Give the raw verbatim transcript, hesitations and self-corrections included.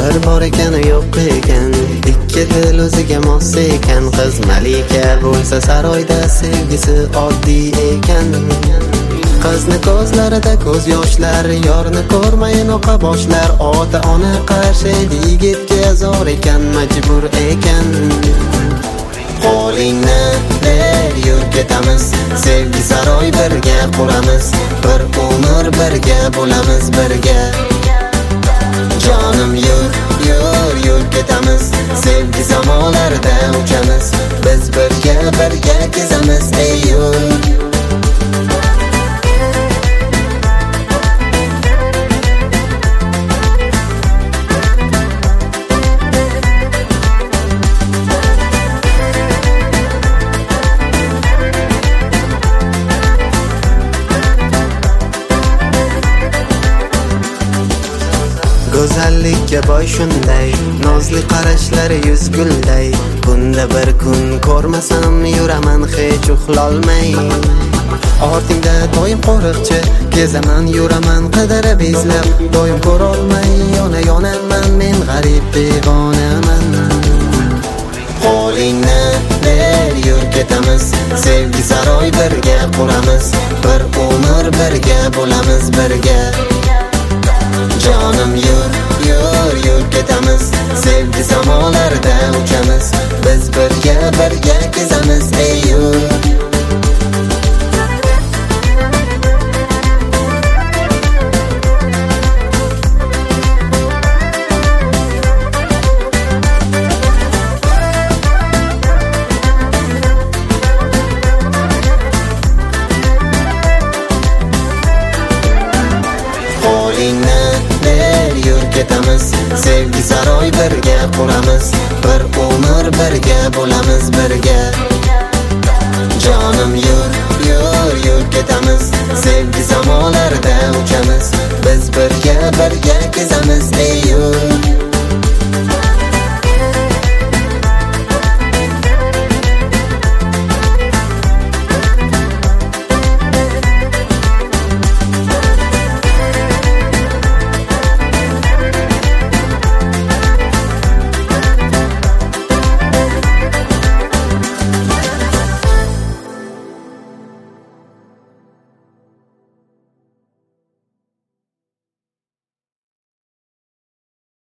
bir bor ekan yo'q ekan, ikki dil o'ziga mos ekan. Qiz malika bo'lsa saroyda, sevgisi oddiy ekan. Qizni ko'zlarida ko'z yoshlar, yorni ko'rmayin oqa boshlar. Ota ona qarshi yigitga zo'r ekan, majbur ekan. Qo'lingni ber, yur ketamiz, sevgi saroy birga quramiz, bir umr birga bo'lamiz birga. Jonim yur, yur, yur ketamiz, sevgi zamonlarda uchamiz, biz birga birga kezamiz, ey yur. Go'zallikka boy shunday, nozli qarashlari yuz gulday. Bunda bir kun ko'rmasam yuraman hech uxlolmay. Ortingda doim qo'riqchi, kezaman yuraman qidirib izlab. Doim ko'rolmay yona yonaman, men g'arib devonaman. Qo'lingni ber, yur ketamiz, sevgi saroy birga quramiz, bir umr birga bo'lamiz birga. Jonim yur, yur, yur ketamiz, sevgi zamonlarda uchamiz, biz birga birga kezamiz, ey yur. Qo'lingni ber, yur ketamiz, sevgi saroy birga quramiz, bir umr birga bo'lamiz birga. Jonim yur.